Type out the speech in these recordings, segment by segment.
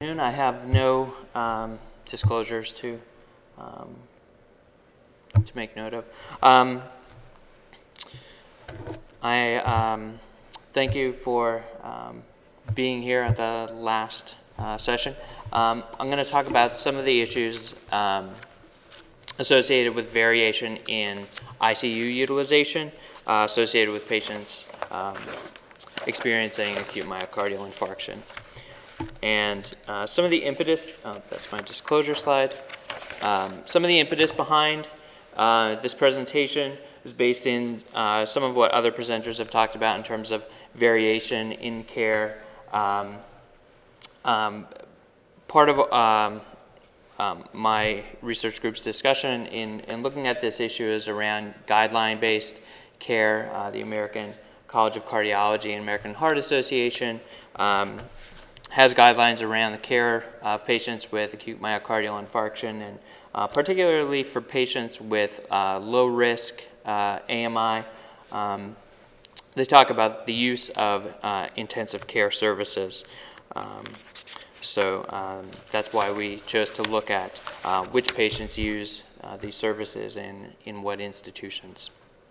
I have no disclosures um, to make note of. I thank you for being here at the last session. I'm going to talk about some of the issues associated with variation in ICU utilization associated with patients experiencing acute myocardial infarction. And some of the impetus, that's my disclosure slide. Some of the impetus behind this presentation is based in some of what other presenters have talked about in terms of variation in care. Part of my research group's discussion in looking at this issue is around guideline-based care. The American College of Cardiology and American Heart Association has guidelines around the care of patients with acute myocardial infarction, and particularly for patients with low-risk AMI. They talk about the use of intensive care services. So that's why we chose to look at which patients use these services and in what institutions.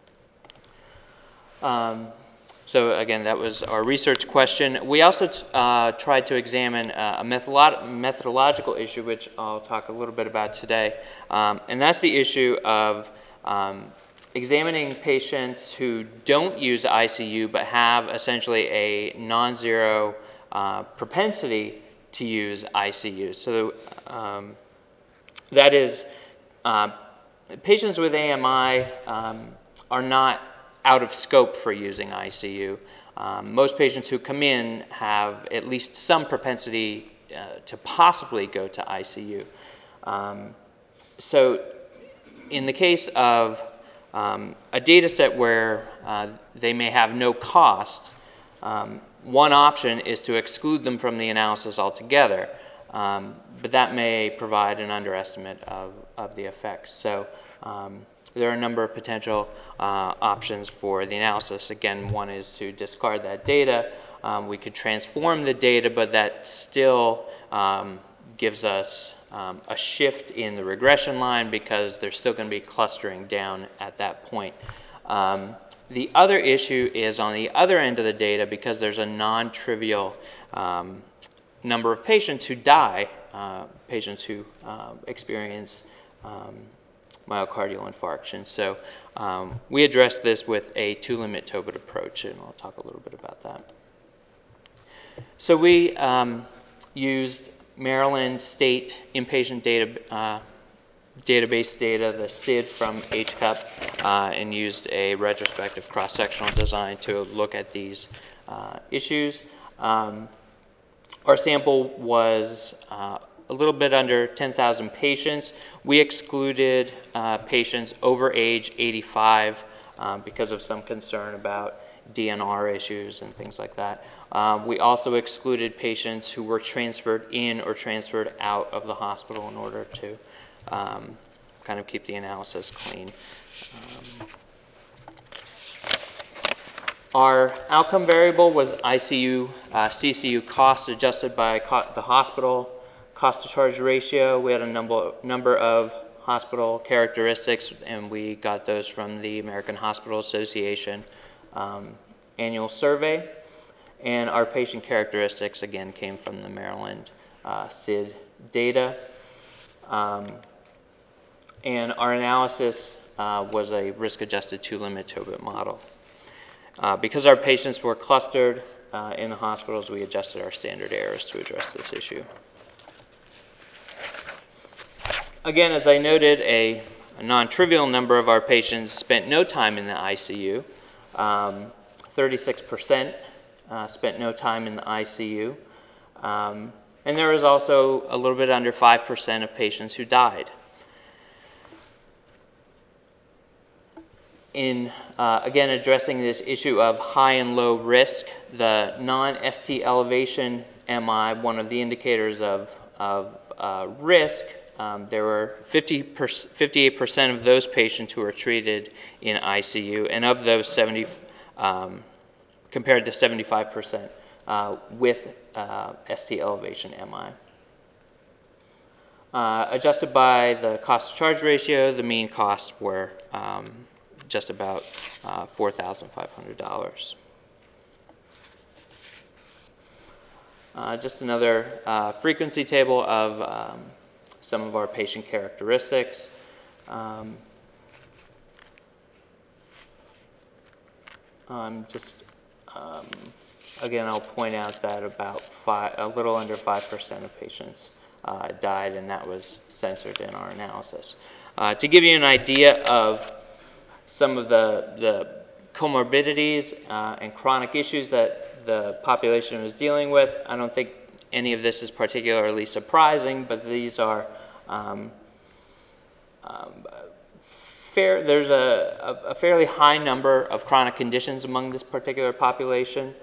So again, that was our research question. We also tried to examine a methodological issue, which I'll talk a little bit about today, and that's the issue of examining patients who don't use ICU but have essentially a non-zero propensity to use ICU. So that is, patients with AMI are not out of scope for using ICU. Most patients who come in have at least some propensity to possibly go to ICU. So in the case of a data set where they may have no cost, one option is to exclude them from the analysis altogether, but that may provide an underestimate of the effects. So there are a number of potential options for the analysis. Again, one is to discard that data. We could transform the data, but that still gives us a shift in the regression line because there's still going to be clustering down at that point. The other issue is on the other end of the data, because there's a non-trivial number of patients who die, patients who experience myocardial infarction. So we addressed this with a two-limit Tobit approach, and I'll talk a little bit about that. So we used Maryland State inpatient database data, the SID from HCUP, and used a retrospective cross-sectional design to look at these issues. Our sample was a little bit under 10,000 patients. We excluded patients over age 85 because of some concern about DNR issues and things like that. We also excluded patients who were transferred in or transferred out of the hospital in order to kind of keep the analysis clean. Our outcome variable was ICU CCU cost adjusted by the hospital cost to charge ratio. We had a number of hospital characteristics, and we got those from the American Hospital Association annual survey. And our patient characteristics, again, came from the Maryland SID data. And our analysis was a risk-adjusted two-limit Tobit model. Because our patients were clustered in the hospitals, we adjusted our standard errors to address this issue. Again, as I noted, a non-trivial number of our patients spent no time in the ICU. 36% spent no time in the ICU. And there was also a little bit under 5% of patients who died. In, again, addressing this issue of high and low risk, the non-ST elevation MI, one of the indicators of risk, there were 58% of those patients who were treated in ICU, and of those 70, compared to 75% with ST elevation MI. Adjusted by the cost to charge ratio, the mean costs were just about $4,500. Just another frequency table of some of our patient characteristics. Again, I'll point out that about a little under 5% of patients died, and that was censored in our analysis. To give you an idea of some of the comorbidities and chronic issues that the population was dealing with, I don't think any of this is particularly surprising, but these are there's a fairly high number of chronic conditions among this particular population.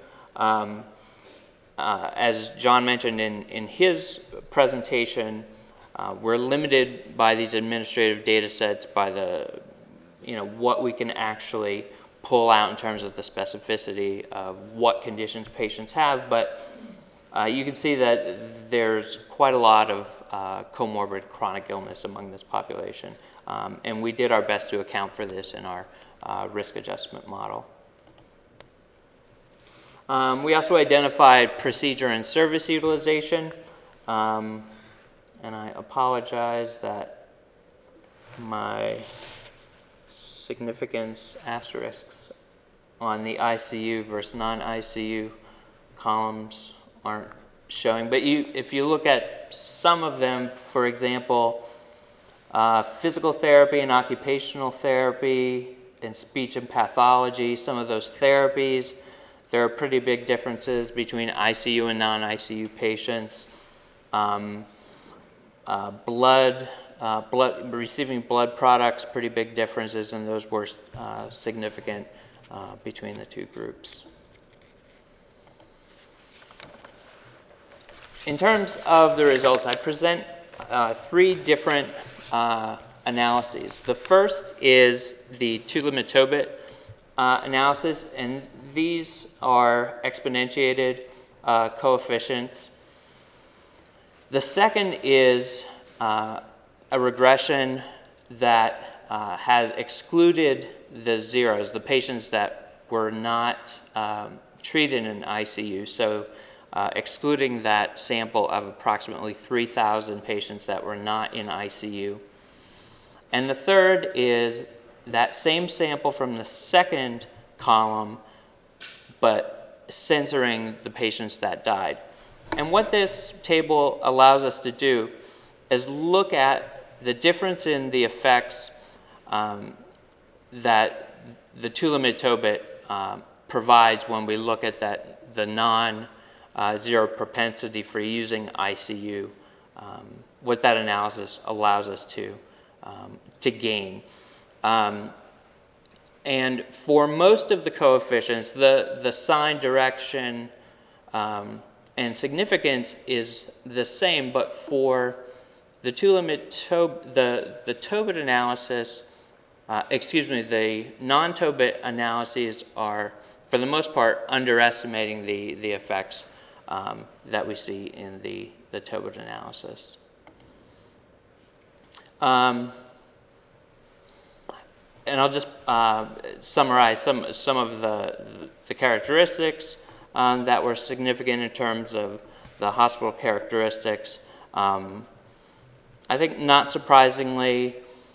As John mentioned in his presentation, we're limited by these administrative data sets by what we can actually pull out in terms of the specificity of what conditions patients have, but you can see that there's quite a lot of comorbid chronic illness among this population, and we did our best to account for this in our risk adjustment model. We also identified procedure and service utilization, and I apologize that my significance asterisks on the ICU versus non-ICU columns aren't showing, but if you look at some of them, for example, physical therapy and occupational therapy and speech and pathology, some of those therapies, there are pretty big differences between ICU and non-ICU patients. Receiving blood products, pretty big differences, and those were significant between the two groups. In terms of the results, I present three different analyses. The first is the Tula-Mitobit analysis, and these are exponentiated coefficients. The second is a regression that has excluded the zeros, the patients that were not treated in ICU, so excluding that sample of approximately 3,000 patients that were not in ICU. And the third is that same sample from the second column, but censoring the patients that died. And what this table allows us to do is look at the difference in the effects that the Tula-Mitobit provides when we look at the non-zero propensity for using ICU, what that analysis allows us to gain. And for most of the coefficients, the sign, direction, and significance is the same, but for the the Tobit analysis, the non-Tobit analyses are, for the most part, underestimating the effects that we see in the Tobit analysis. And I'll just summarize some of the characteristics that were significant in terms of the hospital characteristics. I think not surprisingly,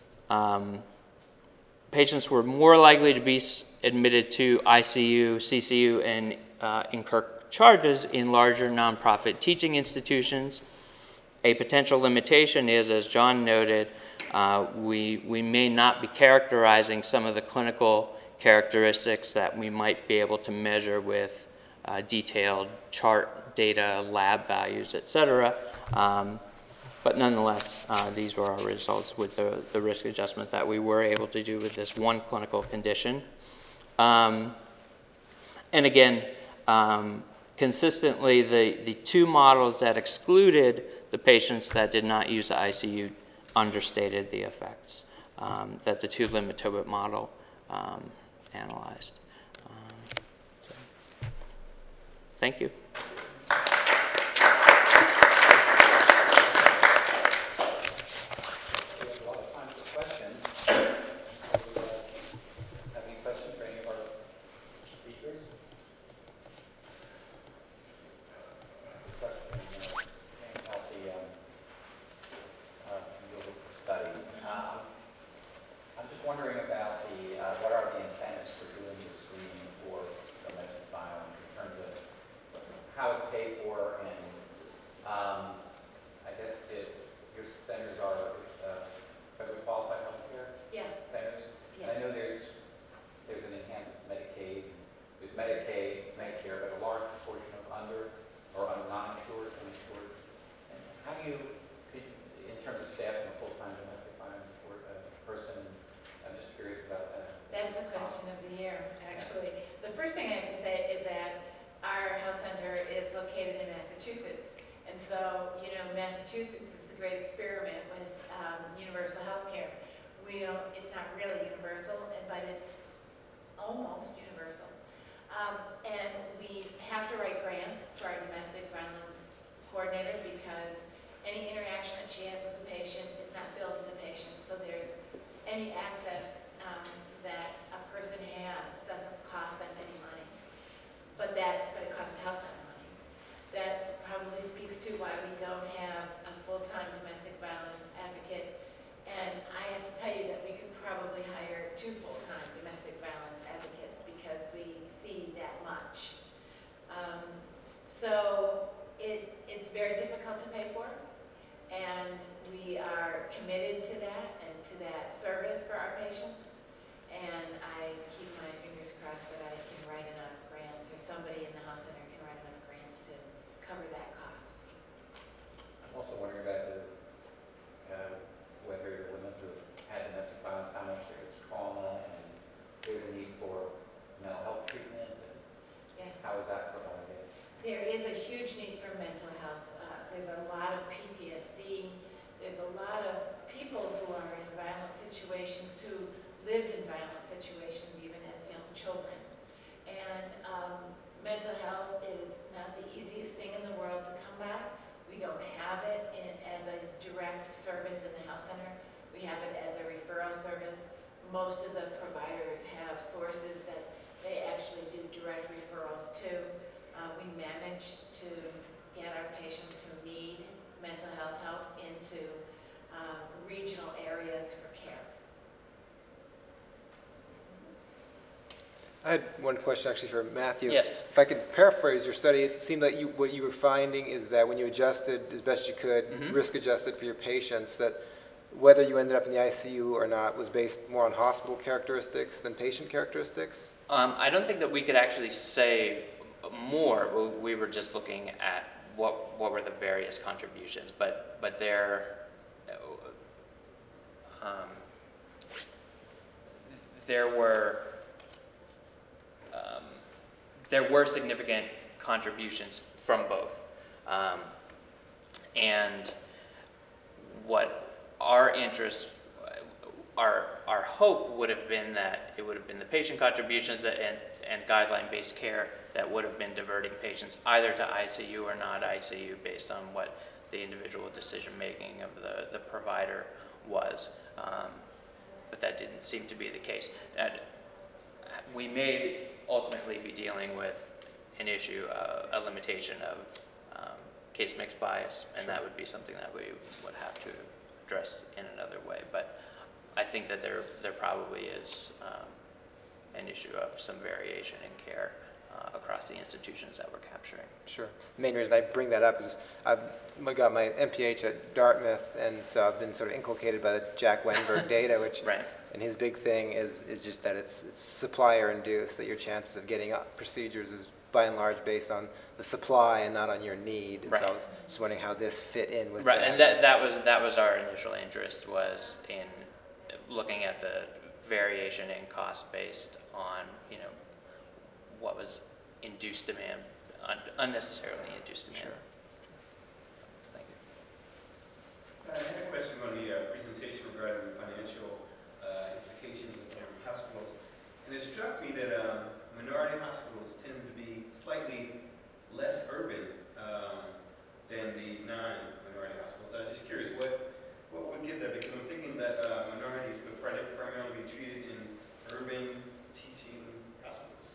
patients were more likely to be admitted to ICU, CCU, and incur charges in larger nonprofit teaching institutions. A potential limitation is, as John noted, we may not be characterizing some of the clinical characteristics that we might be able to measure with detailed chart data, lab values, etc. But nonetheless, these were our results with the risk adjustment that we were able to do with this one clinical condition. And again, consistently, the two models that excluded the patients that did not use the ICU understated the effects that the Tula-Mitobit model analyzed. Thank you. do you, in terms of staffing a full-time domestic violence person, I'm just curious about that. That's the question of the year, actually. The first thing I have to say is that our health center is located in Massachusetts. And so, you know, Massachusetts is the great experiment with universal health care. It's not really universal, but it's almost universal. And we have to write grants for our domestic violence coordinator because any interaction that she has with the patient is not billed to the patient. So there's any access that a person has doesn't cost them any money, but it costs the health center money. That probably speaks to why we don't have a full-time domestic violence advocate. And I have to tell you that we could probably hire 2 full-time domestic violence advocates because we see that much. So it's very difficult to pay for, and we are committed to that and to that service for our patients. And I keep my fingers crossed that I can write enough grants, or somebody in the health center can write enough grants to cover that cost. I'm also wondering about whether the women who have had domestic violence, how much there is trauma and there's a need for mental health treatment, and how is that provided? There is a huge need for mental health. There's a lot of PTSD. There's a lot of people who are in violent situations, who lived in violent situations even as young children. And mental health is not the easiest thing in the world to come by. We don't have it as a direct service in the health center. We have it as a referral service. Most of the providers have sources that they actually do direct referrals to. We manage to get our patients who need mental health help into regional areas for care. I had one question actually for Matthew. Yes. If I could paraphrase your study, it seemed like what you were finding is that when you adjusted as best you could, risk adjusted for your patients, that whether you ended up in the ICU or not was based more on hospital characteristics than patient characteristics? I don't think that we could actually say more. We were just looking at what were the various contributions, but there were significant contributions from both, and what our interest, our hope would have been that it would have been the patient contributions and guideline-based care that would have been diverting patients either to ICU or not ICU based on what the individual decision-making of the provider was. But that didn't seem to be the case. And we may ultimately be dealing with an issue, a limitation of case mix bias, and that would be something that we would have to address in another way. But I think that there probably is an issue of some variation in care across the institutions that we're capturing. Sure. The main reason I bring that up is I got my MPH at Dartmouth, and so I've been sort of inculcated by the Jack Wenberg data, which, Right. And his big thing is just that it's supplier induced, that your chances of getting procedures is by and large based on the supply and not on your need. And Right. so I was just wondering how this fit in with Right, that. and that was our initial interest, was in looking at the variation in cost based on what was induced demand, unnecessarily induced demand. Sure. Thank you. I had a question on the presentation regarding the financial implications of hospitals, and it struck me that minority hospitals tend to be slightly less urban than the non-minority hospitals. I was just curious, what would give that? Because I'm thinking that minorities would primarily be treated in urban teaching hospitals.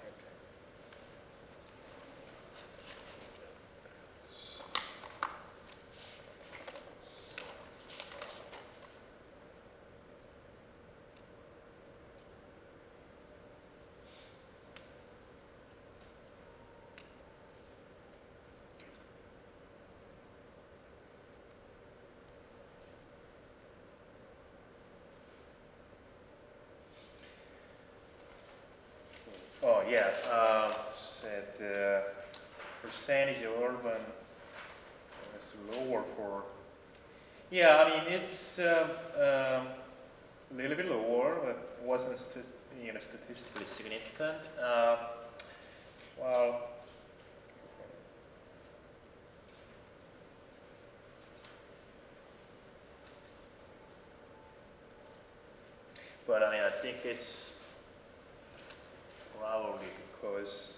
Oh yeah, said percentage of urban lower for. Yeah, I mean it's a little bit lower, but wasn't statistically significant. Well, but I mean I think it's probably because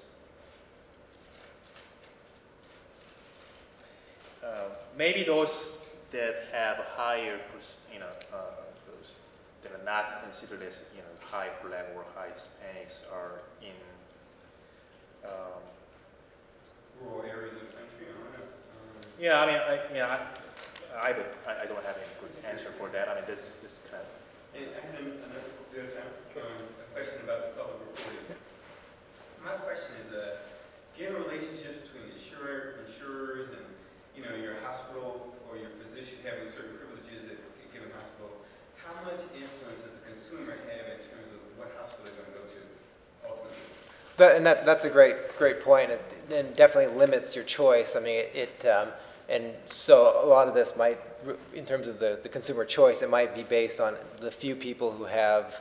maybe those that have a higher, those that are not considered as high black or high Hispanics are in Rural areas of the country, I don't know. yeah. I mean, I don't have any good answer for that. I mean, this is just kind of. And I had another a question about the public reporting. My question is, given relationships between insurers and, your hospital or your physician having certain privileges at a given hospital, how much influence does the consumer have in terms of what hospital they're going to go to ultimately? That's a great point, and definitely limits your choice. I mean, and so a lot of this might, in terms of the consumer choice, it might be based on the few people who have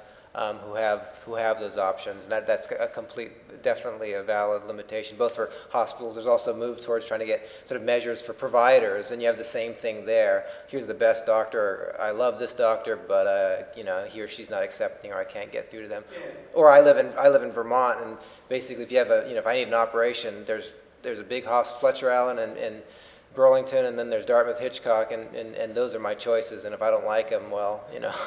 those options. And that's definitely a valid limitation, both for hospitals. There's also a move towards trying to get sort of measures for providers, and you have the same thing there. Here's the best doctor. I love this doctor, but he or she's not accepting, or I can't get through to them. Yeah. Or I live in Vermont, and basically, if you have if I need an operation, there's a big hospital, Fletcher Allen and Burlington, and then there's Dartmouth Hitchcock, and those are my choices. And if I don't like them, well,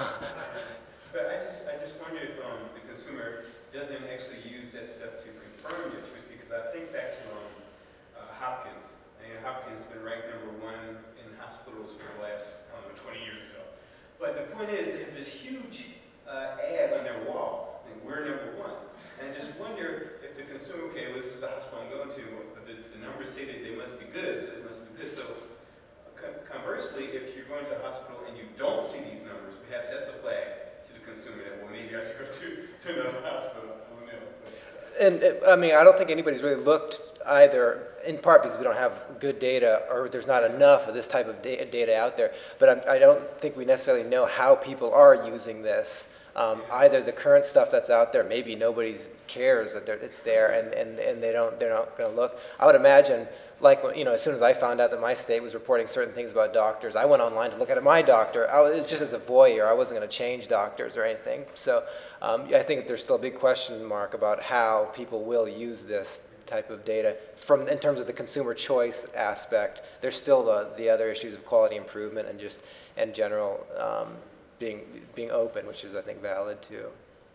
But I just wonder if the consumer doesn't actually use that stuff to confirm your choice, because I think back to Hopkins. And Hopkins has been ranked #1 in hospitals for the last, 20 years or so. But the point is, they have this huge ad on their wall, and we're #1. And I just wonder if the consumer, okay, well, this is the hospital I'm going to, but the numbers say that they must be good, so it must be good. So conversely, if you're going to a hospital and you don't see these numbers, perhaps that's a flag to the consumer that, well, maybe I should go to another hospital. I don't know. And I mean, I don't think anybody's really looked either, in part because we don't have good data, or there's not enough of this type of data out there. But I don't think we necessarily know how people are using this. Either the current stuff that's out there, maybe nobody cares that it's there, and they're not going to look. I would imagine, like as soon as I found out that my state was reporting certain things about doctors, I went online to look at my doctor. It was just as a voyeur. I wasn't going to change doctors or anything. So I think there's still a big question mark about how people will use this type of data in terms of the consumer choice aspect. There's still the other issues of quality improvement and just in general being open, which is I think valid too.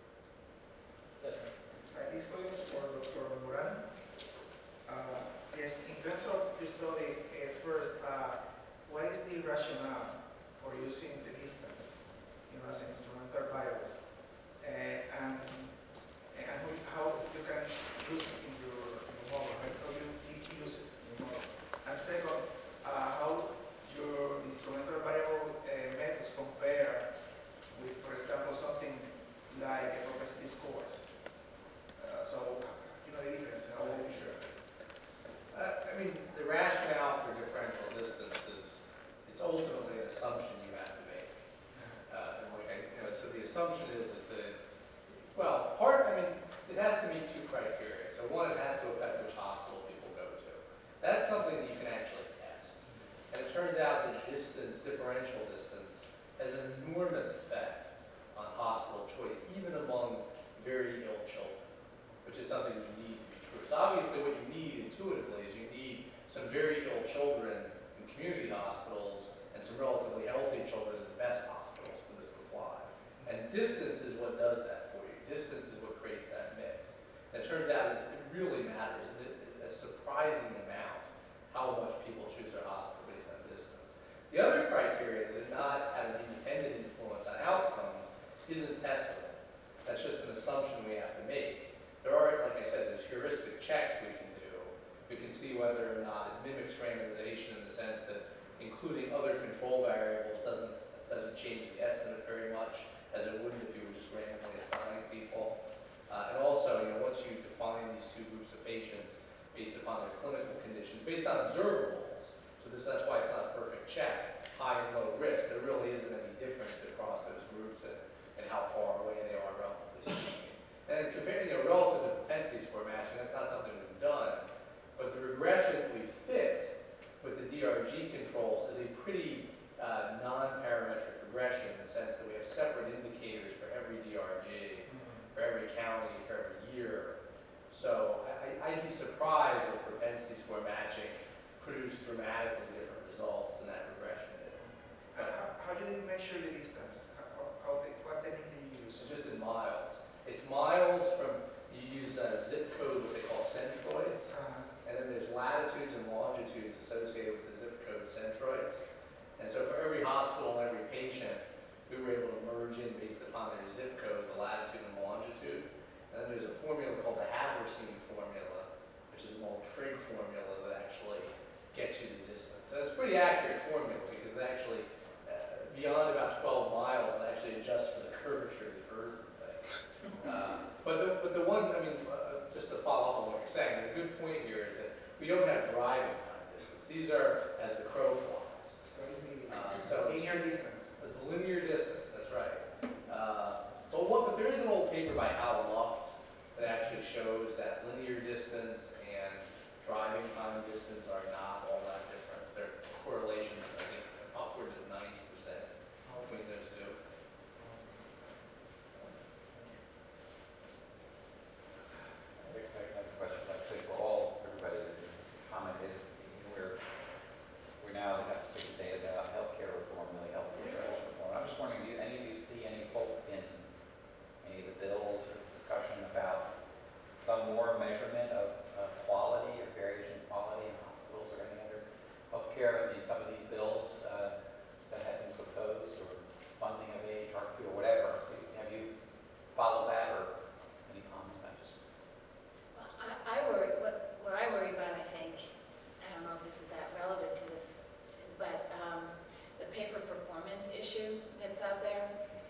This question is for Dr. Moran. Yes, in terms of your study, first, what is the rationale for using the distance, as an instrumental variable, and how you can use it in your model, right? How you use it in your model. And second, how your instrumental variable methods compare with, for example, something like propensity scores. So, the difference, how will you sure? I mean, the rationale for differential distance is, it's ultimately an assumption you have to make. So the assumption is that, well, it has to meet two criteria. So one, it has to affect which hospital people go to. That's something that you can actually test. And it turns out that differential distance, has an enormous effect on hospital choice, even among very ill children, which is something you need to be true. So obviously what you need intuitively is you need some very ill children in community hospitals and some relatively healthy children in the best hospitals for this to fly. And distance is what does that for you. Distance is what creates that mix. And it turns out it really matters, a surprising amount, how much people choose their hospital based on distance. The other criteria that does not have an independent influence on outcomes isn't testable. That's just an assumption we have to make. There are, like I said, there's heuristic checks we can do. We can see whether or not it mimics randomization in the sense that including other control variables doesn't change the estimate very much, as it wouldn't if you were just randomly assigning people. And also, once you define these two groups of patients based upon their clinical conditions, based on observables, so That's why it's not a perfect check, high and low risk. There really isn't any difference across those groups and how far away they are relatively speaking. And compared, relative to propensity score matching, that's not something we've done. But the regression we fit with the DRG controls is a pretty non-parametric regression in the sense that we have separate indicators for every DRG, for every county, for every year. So I'd be surprised if propensity score matching produced dramatically different results than that regression did. How do they measure the distance? What technique do you use? It's just in miles. It's miles from, you use a zip code, what they call centroids, and then there's latitudes and longitudes associated with the zip code centroids. And so for every hospital and every patient, we were able to merge in based upon their zip code, the latitude and longitude. And then there's a formula called the Haversine formula, which is an old trig formula that actually gets you the distance. So it's a pretty accurate formula because it actually, beyond about 12 miles, it actually adjusts for the curvature of the earth. But the one, just to follow up on what you're saying, the good point here is that we don't have driving time distance. These are as the crow flies. So it's So the linear distance. it's a linear distance, that's right. But there is an old paper by Hal Luft that actually shows that linear distance and driving time distance are not all that different. Their correlations, I think, upwards of 90% between those two. I have a question, actually, for everybody that comment is, we're now have to take the data about healthcare reform, really health insurance reform. I'm just wondering, do any of you see any hope in any of the bills or discussion about some more measurement of quality or variation in quality in hospitals or any other healthcare in some of these bills that have been proposed, or funding of AHRQ or whatever? Have you followed that, or any comments about just? I worry, what I worry about, I think, I don't know if this is that relevant to this, but the pay for performance issue that's out there,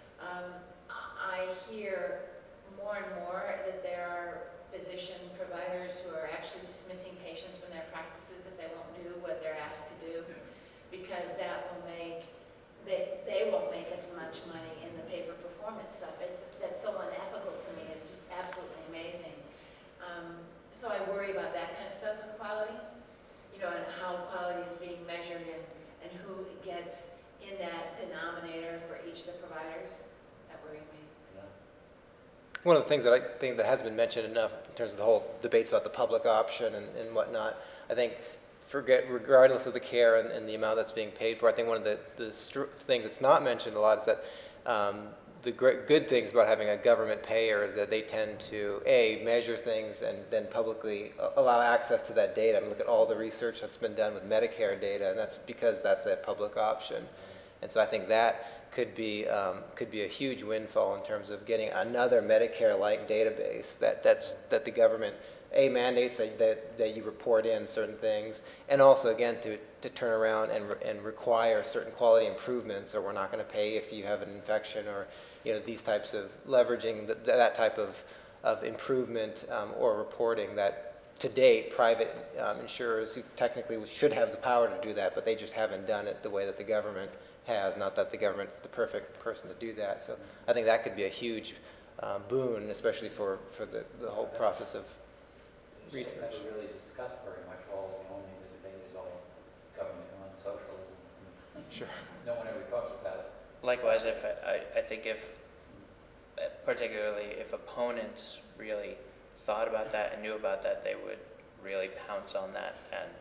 I hear more and more that there are physician providers who are actually dismissing patients from their practices if they won't do what they're asked to do, because that will make, they won't make as much money in the pay for performance stuff. That's so unethical to me. It's just absolutely amazing. So I worry about that kind of stuff with quality, and how quality is being measured and who gets in that denominator for each of the providers. That worries me. One of the things that I think that has been mentioned enough in terms of the whole debates about the public option and whatnot, I think regardless of the care and the amount that's being paid for, I think one of the things that's not mentioned a lot is that the good things about having a government payer is that they tend to, measure things and then publicly allow access to that data. Look at all the research that's been done with Medicare data, and that's because that's a public option. And so I think that could be a huge windfall in terms of getting another Medicare-like database that the government mandates that you report in certain things, and also again to turn around and require certain quality improvements, or we're not going to pay if you have an infection, or these types of leveraging that type of improvement or reporting that to date private insurers who technically should have the power to do that, but they just haven't done it the way that the government has. Not that the government's the perfect person to do that. So I think that could be a huge boon, especially for the whole process of research. It's never really discussed very much. Only the debate is all government-run socialism. Sure. No one ever talks about it. Likewise, I think particularly if opponents really thought about that and knew about that, they would really pounce on that and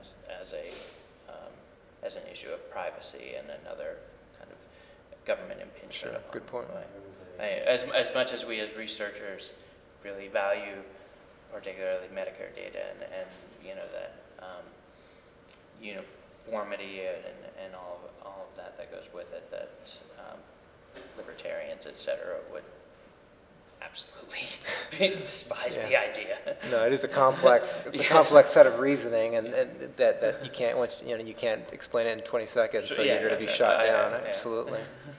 as an issue of privacy and another kind of government impingement. Sure, good point. As much as we as researchers really value particularly Medicare data and that uniformity and all of that goes with it, that libertarians, etc., would absolutely despise the idea. No, it is a complex. It's a complex set of reasoning, and that you can't you can't explain it in 20 seconds, so you're going to be shot down. Absolutely.